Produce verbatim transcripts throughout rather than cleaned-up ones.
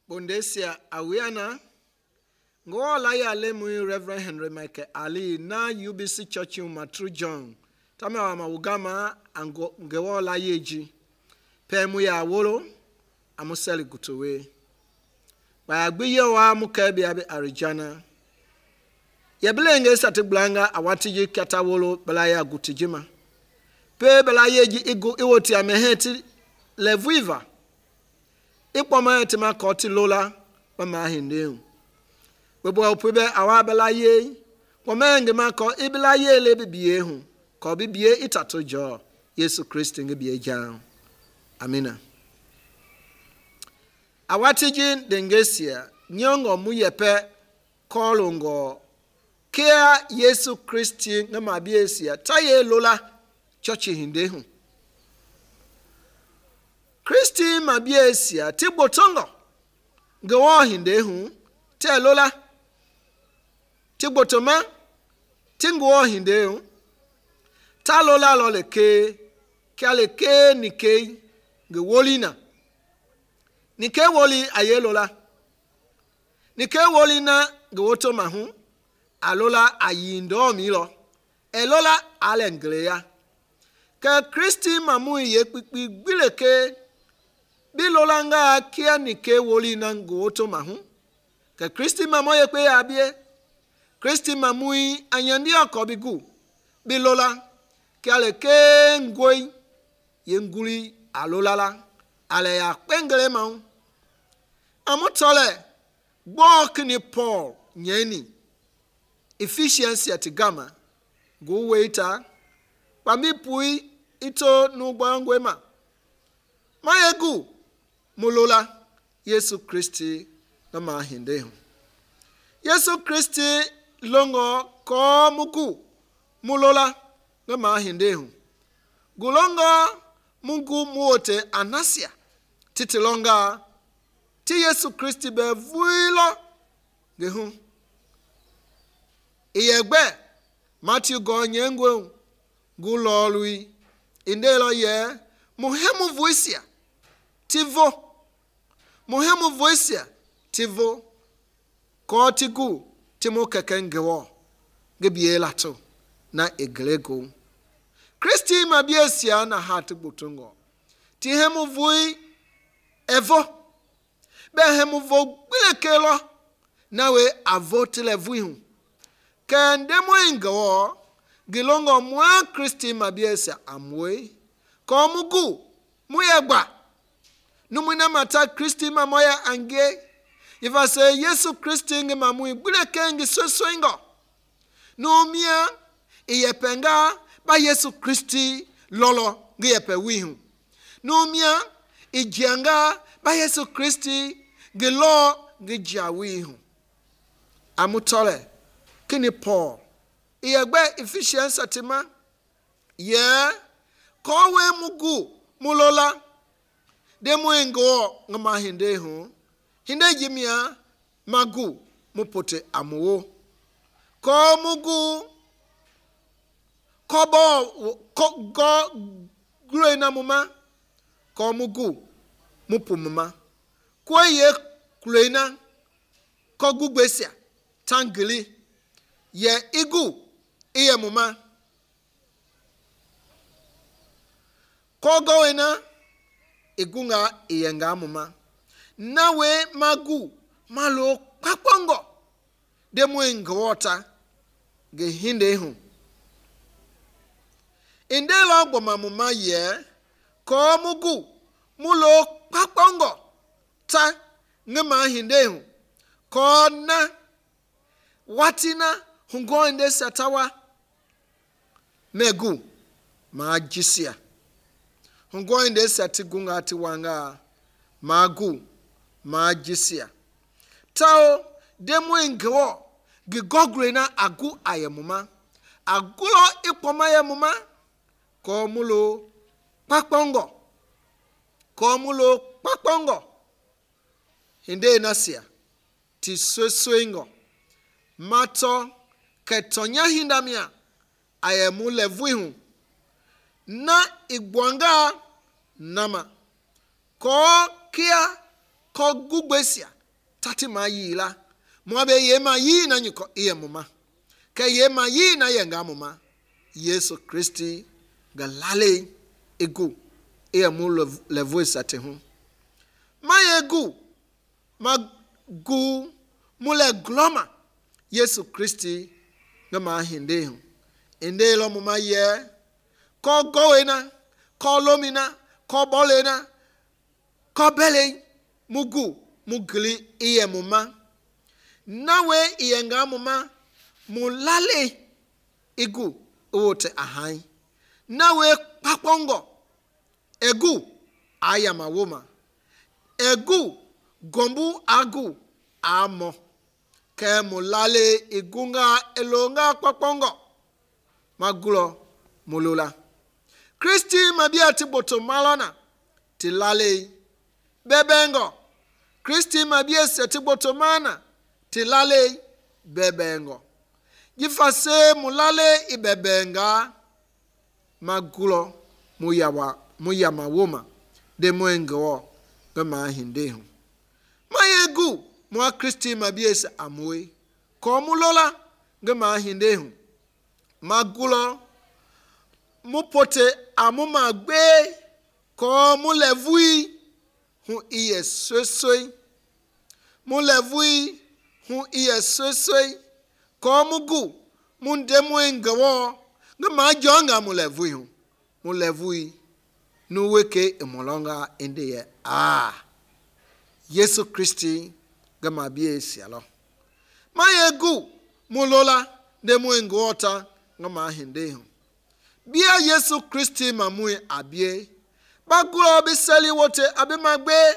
Bondesia Awiana Ngola ya lemu Reverend Henry Michael Ali na U B C Church Matru John Tama wa maugama ango ngewola yeji Pemu ya wolo amuseli gutuwe Bayagbiye wa mukebi abi Arijana Yebelenge sati blanga awatiji kata wolo belaya gutijima Pe belayeji igu iwoti ameheti levuiva Ikpoma etima koti lola Wama hindeu Webo opube awabelaye Wamenge mako ibelaye le bibiye hu Ko bibiye itato jo Yesu Kristo nge biye jao Amina Awatiji dengesia Nyongo muyepe Kolongo Kia Yesu Kristo nge mabiesia Taye lola Chochi hindehu Kristi mabiesia Tigbotongo Ngewo hindehu Te lola Tigbotoma Tingwo hindehu Ta lola loleke Kia leke nike Ngewolina Nike woli aye lola Nike woli na Ngewoto mahu Alola ayindo milo Elola alengleya Ke Kristi mamu ye kpikpi gbileke Bilola nga kia nike woli na Ngewoto mahu Ke Kristi mamu ye kwe abie Kristi mamu anyandi akobigu Bilola Kia leke ngoi Ye nguli alolala Ale ya kwengele mahu Amotole Bok ni Paul Nyeni Efficiency atigama Go waiter Pami pui ito nugba ngwema Mayegu Mulola Yesu Kristi na mahindehu Yesu Kristi longo ko mugu Mulola na mahindehu Gulongo mungu muote anasia Titilonga Ti Yesu Kristi be vuilo Gehu Iyegbe Matthew gonye ngwe Gulolui Indelo ye Muhemu voisia Tivo Muhemu voisia Tivo Kotigu Timo kekengewo Gebie lato Na eglego Kristi mabiesia na hati butungo Tihemu vui Evo Behemu vo Bilekelo Nawe avotile vuihu Kendemo ingewo Gilongo mwa Kristi mabiesia amwe Komugu Muyegba Numina mata Kristi mamoya ange Ifa se Yesu Kristi nge mamui Bileke nge soso ingo Numia Iyepenga Ba Yesu Kristi lolo Nge yepe wihu Numia Ijianga Ba Yesu Kristi Nge lo Nge jawihu Amutole Kini Paul Iyegbe efficiency atima Ye Kowe mugu Mulola Demu ingo Ngama hindehu Hinde jimia Magu Mupote amuwo Ko mugu Kobo Ko go Gure na muma Ko mugu Mupu muma Kwa ye Kulena Ko gugbesia Tangili Ye igu Iye muma Kogo ena Igunga iyenga muma Nawe magu Malo kwakongo Demu ingwota Gehinde hu Indelo goma muma ye Ko mugu Mulo kwakongo Ta Ngema hinde hu Ko na Watina Hungo inde satawa Megu Majisia Hungo inde sati gunga ati wanga Magu Majisia Tao Demu ingewo Gigogre na agu ayemuma Agulo ikpoma yemuma Ko mulo Pakpongo Ko mulo Pakpongo Hinde nasia Ti sweswengo Mato Ketonya hindamia Ayemu levuihu Na igwanga Nama Ko kia Ko gugbesia tati ma yi la mo be ye ma yi na nyiko iye muma ke ye ma yi na ye nga muma Yesu Kristi ga lale egu e mu le voice ate ho ma egu ma gu mu le gloma Yesu Kristi ga ma hinde ho ende lo muma ye ko goena ko lomina ko bolena ko bele mugu mugli iye muma nawe iye nga muma mulale egu ote ahai nawe papongo egu ayama woma egu gombu agu amo ke mulale igunga elonga papongo magulo mulula Kristi mabia tiboto malona tilale bebengo Kristi mabia setiboto mana tilale bebengo Jifase mulale ibebenga magulo muyawa muyama woma de mwengo gama hindehu mayegu mwa Kristi mabiesa amwe ko mulola gama hindehu magulo mupote amuma gbe ko mulevui hu iye sosoi mulevui hu iye sosoi ko mugu munde mwengo ngama jonga mulevui hu mulevui nuweke emolonga endeye ah Yesu Kristi gama biesi alo mayegu mulola de mwengo ota ngama hindehu bia Yesu Kristi mamue abie bagulo biseli wote abemagbe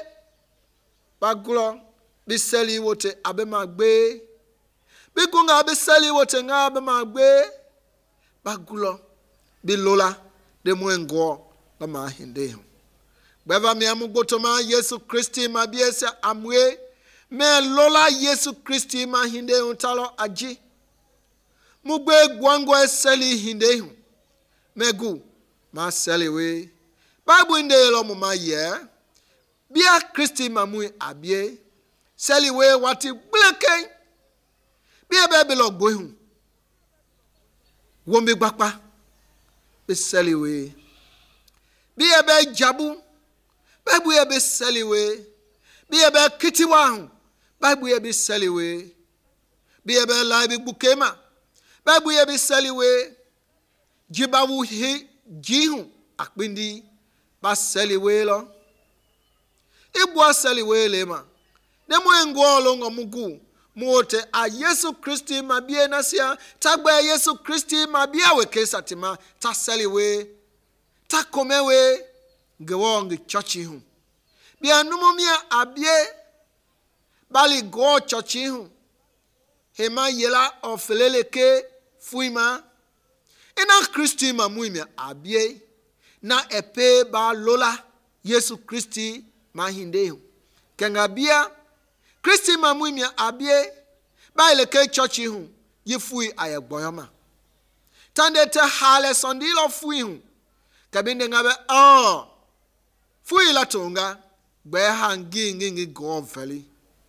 bagulo biseli wote abemagbe bikunga biseli wote nga abemagbe bagulo bilola de mwengo kama hindehu beva mi amugotoma Yesu Kristi mabiesa amwe me lola Yesu Kristi ma hindehu talo aji mugbe gwango eseli hindehu megu ma seliwe Bible inde lo muma ye bia Kristi mamui abie seliwe wati bleke bia bebe lo gbohun wombe gbapa be seliwe bia be jabu Bible be seliwe bia be kitiwa hu Bible be seliwe bia be laibi bukema Bible be seliwe jibawu he jihu akpindi ba seliwe lo ibu seliwe le ma de mo ngo lo ngo mugu mote a Yesu Kristi mabie nasia tagba Yesu Kristi mabia we kesatima ta seliwe ta komewe gewo ngi chochi hu bia numumia abie bali go chochi hu hema yela ofeleleke fuima ina Kristi mamuimia abie na epe ba lola Yesu Kristi mahindehu kenga bia Kristi mamuimia abie ba ileke churchi hu yifui ayegboyoma tande te hale sondilo fui hu kabinde ngabe oh fui la tonga gbe hangi ngi go veli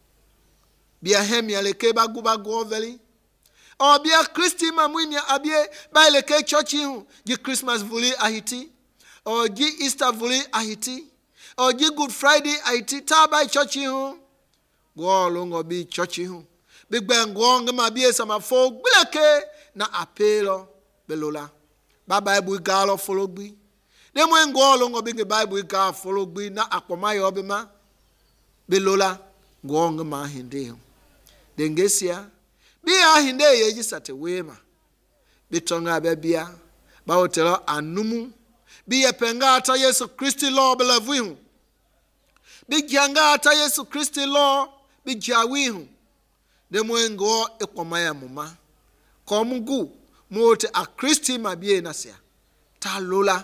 bia hemia leke ba guba go veli o bia Kristi mamuimia abie ba ileke churchi hu ji Christmas vuli ahiti o ji Easter vuli ahiti o ji Good Friday ahiti ta ba churchi hu go longo bi churchi hu big bang ngong ma bie sama fo bleke na apelo belola ba Bible galo follow bi de mo ngo longo bi Bible ga follow bi na akoma yo be ma belola ngong ma hinde hu dengesia bi a hinde ye ji sate wema bitonga bebia ba hotelo anumu bi ye penga ata Yesu Kristi lo belavu hu bi janga ata Yesu Kristi lo bi jawi hu de mwengo ekoma ya muma ko mugu mote a Kristi mabie nasia ta lola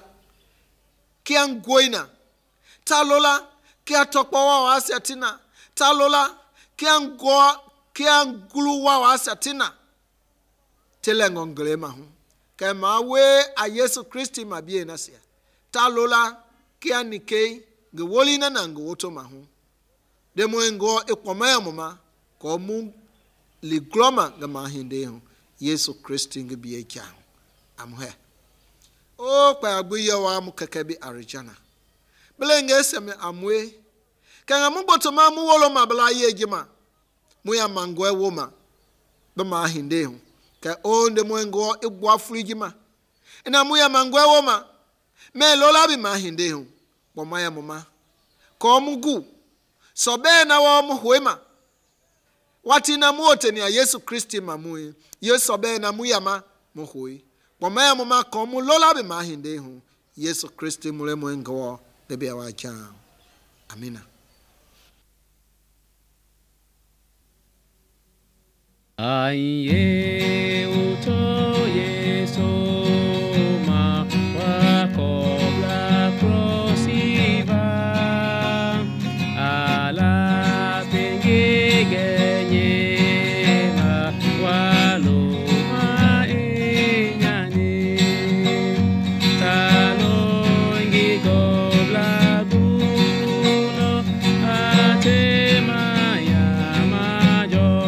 kian goina ta lola kia tokpo wa asiatina ta lola kian go kian gulu wa asiatina telengo nglema hu kema we a Yesu Kristi mabie nasia ta lola kian nikei gewoli na nango woto ma hu de mwengo ekoma ya muma ko mu ligloma ga mahinde ho Yesu Kristo nge bi eja amhe o pa agbuye wa mu keke bi arijana belenge seme amwe kanga mu botoma mu wolo ma bla ye ejima mu ya mango e woma be mahinde ho ka onde mu ngo igwa frigima ina mu ya mango e woma me lola bi mahinde ho bo maya mama ko mu gu so be na wo mu hoema wati na mu oteni ya Yesu Kristo mamu Yesu be na mu yama mu hoi bo maya mama ko mu lola bi mahinde ho Yesu Kristo mu le mu ngo de be wa cha amina. Aye uto Yesu ma wako bla prosiva ala pengegenye ma walo ma enyani talo ngi gobla guno atema ya majo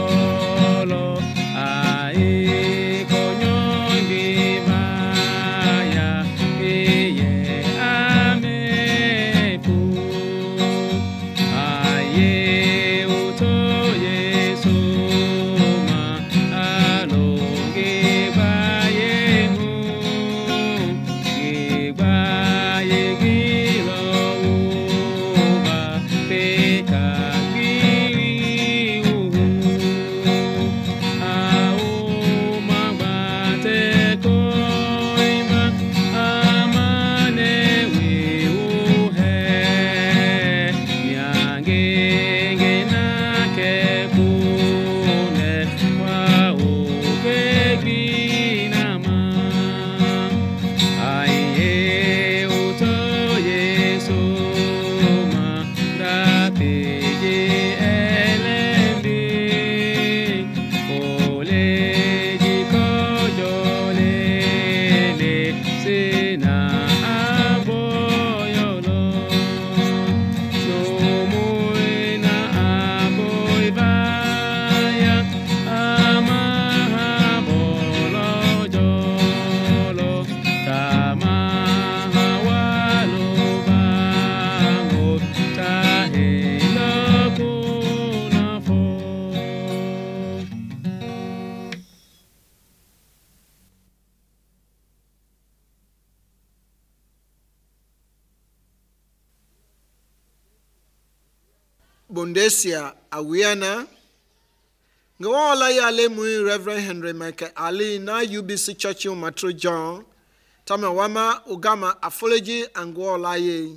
Bondesia awiana ngawala ya lemu Reverend Henry Michael Ali na U B C Church Matro John tama wama ugama afology angwola ye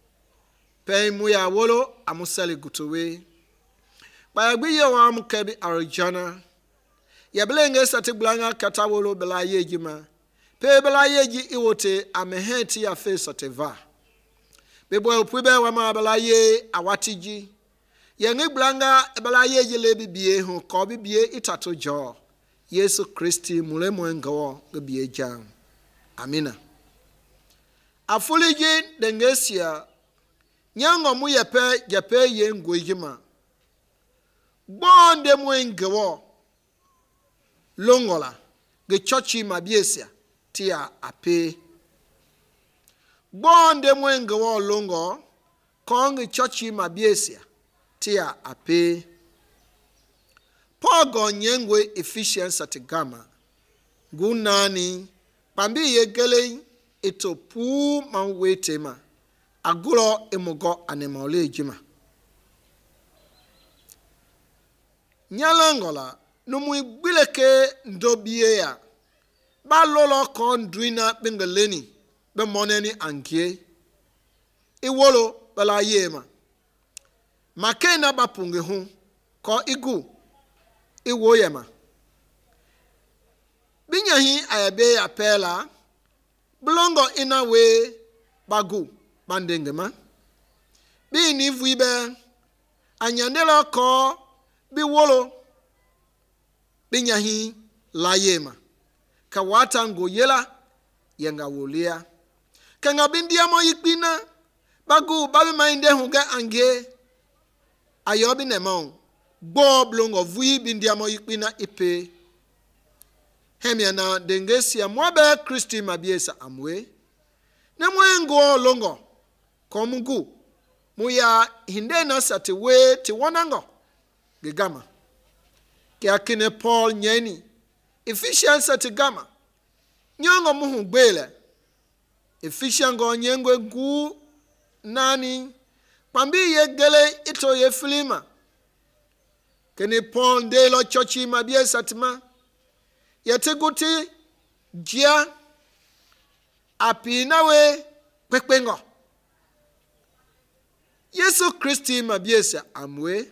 pe mu ya wolo amusale gutowe ba gbi ye wa mu kebi arijana ya belenge sategbulanga katawolo bela ye jima pe bela ye ji iwote ameheti ya fe soteva bebo opube wa ma bela ye awatiji yengi blanga ebala yeje le bibie ho ko bibie itato jo Yesu Kristi mule mwengo bibie jang amina. Afuliji dengesia nyango mu yepe jepe ye ngojima bonde mwengo longola ge chochi mabiesia tia ape bonde mwengo longo kongi chochi mabiesia tia ape pogo nyengwe Ephesians atigama gunani pambi yegele ito pu manwetema aguro emogo anemole jima nyalangola numu igbileke ndobie ya balolo kon duina bengeleni be moneni angie iwolo bala yema makena bapunge hu ko igu iwo yema binyahi ayabe ya pela blongo inawe bagu bandengema bi ni vuibe anyandela ko bi wolo binyahi la yema ka wata ngo yela yenga wolia kanga bindia mo yikpina bagu babi mainde huga ange ayobi nemon Bob longo vui bindia mo ipina ipe. Hemiana dengesia mwabe Kristi mabiesa amwe. Ne mwengo longo komungu. Muya hindena sati we ti wanango. Gigama. Kia kine Paul nyeni. Ephesians sati gama. Nyongo muhu gbele. Ephesians go nyengwe gu nani. Pambi ye gele ito ye filima. Kene Paul de lo chochi mabie satima. Yete guti jia api nawe kwekwengo. Yesu Kristi mabiesa amwe.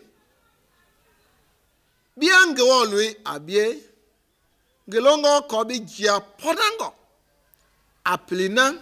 Biange wolwe abie. Gelongo kobi jia podango. Aplina.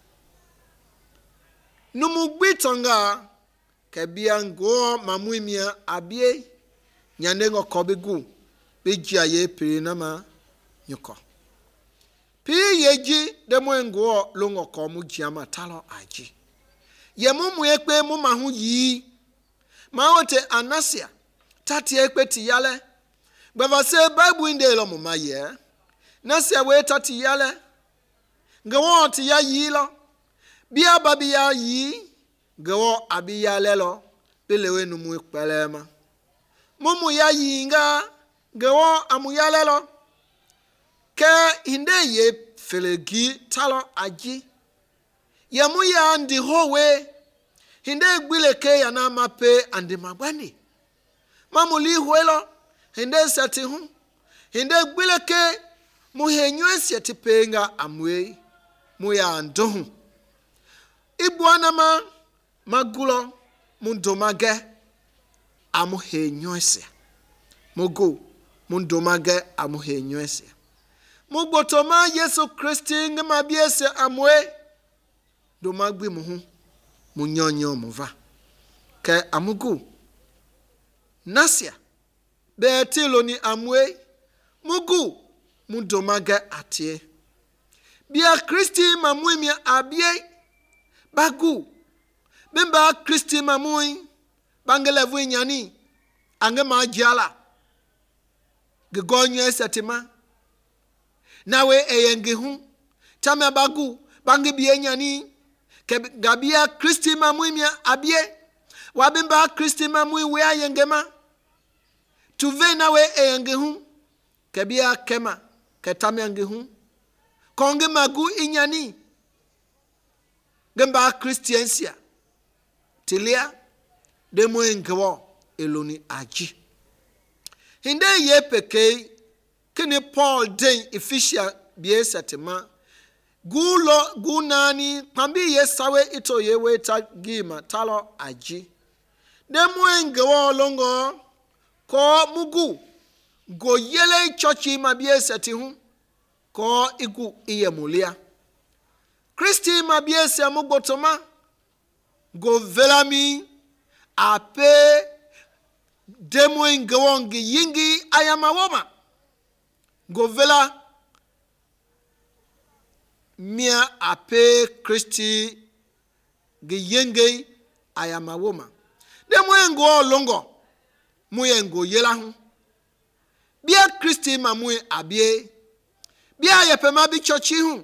Numugbitonga ke biango mamuimia abie. Nyandengo kobi gu. Bijia ye pirinama nyuko. Pi yeji demwengo longo komu jiama talo aji. Ye mumu ekpe muma hu yi. Maote anasia. Tati ekpe ti yale. Bava se Bible inde lo muma ye. Nasia we tati yale. Gawo ti ya yi lo. Bia babi ya yi. Gawo abi yale lo. Bilewe numu ekpelema. Mumu ya yi nga. Gawo amu yale lo. Ke hinde ye felegi talo aji. Yamu ya andi howe. Hinde gbile ke ya na mape andi magwani. Mamuli huelo. Hinde sati hu. Hinde gbile ke muhenywe siati penga amwe. Muya andohu. Ibuana ma magulo mundomage amuhenywe siya. Mugu mundomage amuhenywe siya. Mugbotoma Yesu Kristi ngema biese amwe. Domagbi muhu munyonyo muva. Ke amugu. Nasia. Beetilo ni amwe. Mugu. Mundomage atie. Bia Kristi mamui abie. Bagu. Bimba Kristi mamui. Bangelevu nyani. Angema jala. Gigonyo esetima. Nawe eyengehu. Tame bagu. Bangi biye nyani. Gabia Kristi mamui mia abie. Wabimba Kristi mamui wea yengema. Tuve nawe eyengehu. Kebia kema. Ketame yengehu. Konge magu inyani. Gemba Kristiansia. Tilia. Demo engewo. Eloni aji. Hinde ye peke. Kini Paul den Ephesians biye satima. Gulo gunani pambi ye sawe ito ye weta gima talo aji. Demo engewo longo ko mugu go yele chochi mabiye seti hu ko igu iye mulia. Kristi mabiye se mugotoma go velami ape demo engewo ngi yingi ayamawoma go vela mia ape Kristi giyenge ayama woma. De mwengo longo mwengo yela hu. Bia Kristi mamwe abie. Bia yepema bi chochi hu.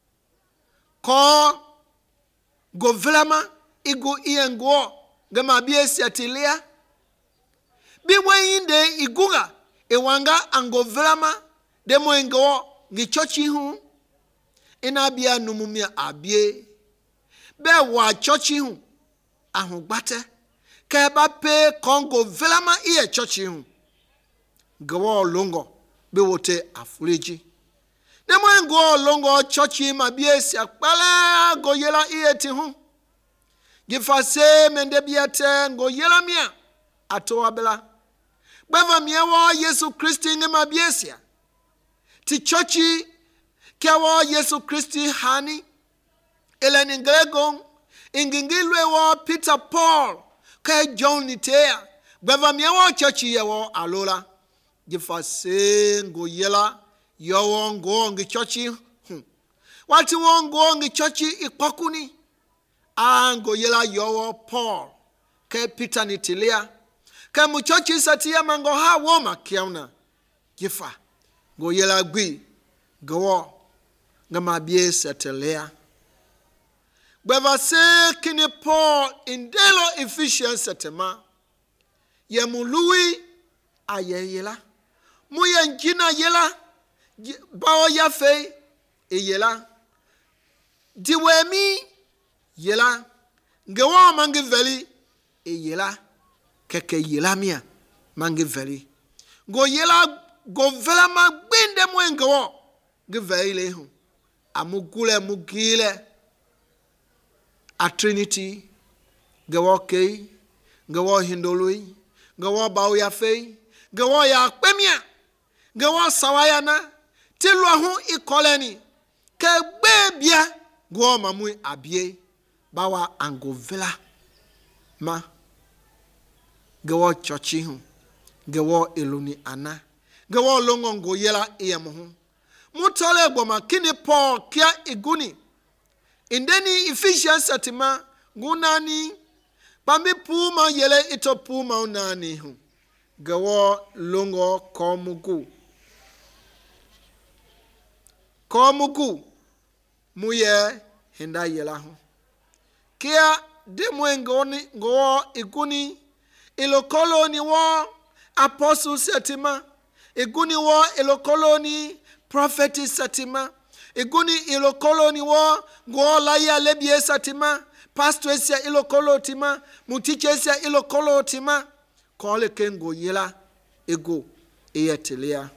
Ko go velama igu iyengo gama bie siatilia. Bi mweninde iguga ewanga ango velama de mwengo gi chochi hu. Ina bia numumia abie. Be wa chochi hu. Ahun gbate. Ke ba pe kongo velama iye chochi hu. Gwo longo. Be wote afuleji. Demo ngo longo chochi mabie si akpala go yela iye ti hu. Gifase mende biate ngo yela mia. Ato abela. Beva miewa Yesu Kristi nge mabie siya. Ti chochi kiawa Yesu Kristi hani. Eleni ngregong. Ingingilwe wa Peter Paul. Kaya John nitea. Beva miyawa chochi yawa alola. Jifase ngo yela. Yawa ngo ngi chochi. Hmm. Wati wa ngo ngi chochi ikpakuni. A ngo yela yawa Paul. Kaya Peter nitilia. Ke mu church sati ya mango ha wo makiauna. Gifa. Go yela gwi. Go ngama bie setelea. Beva se kini Paul in delo Ephesians setema. Ye mului aye yela. Mu ye njina yela. Bao ya fe e yela. Diwemi yela. Ngewa mangi veli e yela. Keke yela mia mangi veli. Go yela go vela ma gbinde mwe ngewa. Ge veli le hu. Amugule mugile. A Trinity. Gewa kei. Gewa hindolui. Gewa bao ya fe. Gewa ya kpemia. Gewa sawayana. Tilwa hu ikoleni. Ke bebia. Gwo mamui abie. Bawa angovela. Ma. Gewo chochi hu. Gewo eluni ana. Gewo longo ngo yela iyemu hu. Mutole gboma kini Paul kia iguni. Indeni Ephesians satima. Gunani. Pambi puma yele ito puma unani hu. Gewo longo komugu. Komugu. Muye hinda yela hu. Kia demwe ngoni ngo iguni ilokolo ni wo apostle setima. Iguni wo ilokolo ni prophet setima. Iguni ilokolo ni wo ngo laya lebie setima. Pastor sia ilokolo tima. Mutiche sia ilokolo tima. Kole kengo yela ego eyetelea.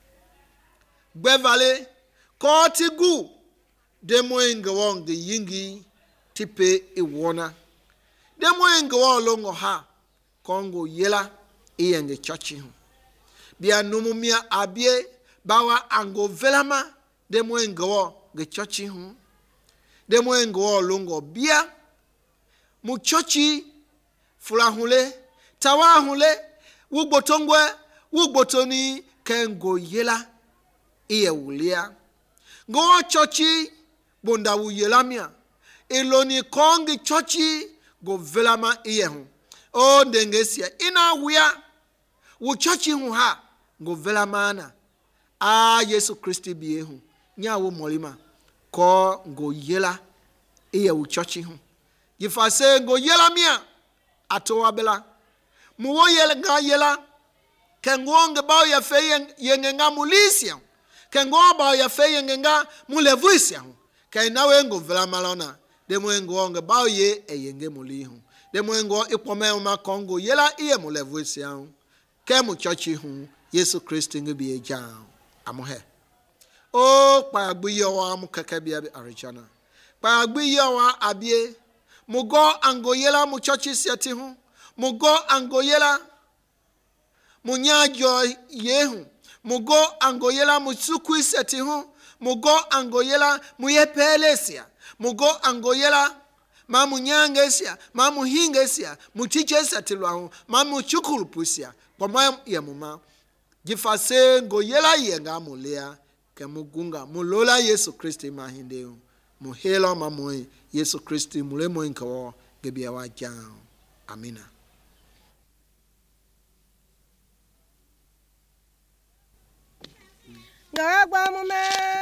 Gbevale kotigu demo ingo nge yingi tipe iwona. Demo ingo longo ha kongo yela iyenge church hu. Bia numumia abie bawa ango velama demo ingo nge church hu. Demo ingo longo bia mu church fulahule tawahule wugbotongwe wugbotoni kengo yela iye wulia. Go chochi bonda wu yelamia. Eloni kongi chochi go velama iye hu. O ndengesia. Ina wia wu chochi hu ha go velama na. Ah Yesu Kristi biye hu. Nya wu molima. Ko go yela iye wu chochi hu. Yifase go yelamia atowa bela. Muwo yela nga yela. Kengonge bao ya fe yengenga mulisia. Kengo ba ya fe yengenga mulevuisia. Kai nawe ngo vela malona. Demo ngo ngo ba ye eyenge mulihu. Demo ngo ipome ma kongo yela iye mulevuisia. Ke mu chochi hu Yesu Kristo ngi eja. Amohe. O pa agbiyo wa mu kakabia bi arijana. Pa agbiyo wa abie mugo ango yela mu chochi siati hu. Mugo ango yela munyajo yehu. Mugo angoyela musuku seti hu. Mugo angoyela muyepelesia. Mugo angoyela ma munyangesia. Ma muhingesia. Mutiche seti lwahu. Ma muchukulupusia. Poma ya muma. Gifase ngoyela yenga mulea. Ke mugunga. Mulola Yesu Kristi mahindeu. Muhela mamoi. Yesu Kristi mulemo inkawo. Gebia wajao. Amina. Ngagba mume